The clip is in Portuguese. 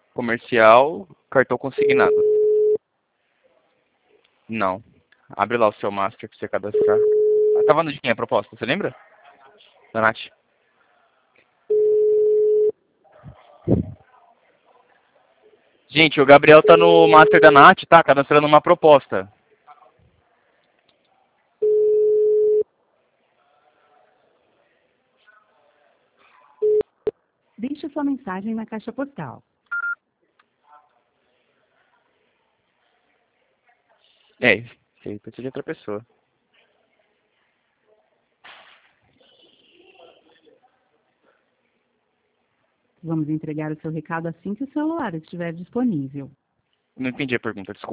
Comercial, cartão consignado. Não. Abre lá o seu master pra você cadastrar. Tava no de quem a proposta, você lembra? Da Nath. Gente, o Gabriel tá no master da Nath, tá? Cadastrando uma proposta. Deixe sua mensagem na caixa postal. É, isso aí pode ser de outra pessoa. Vamos entregar o seu recado assim que o celular estiver disponível. Não entendi a pergunta, desculpa.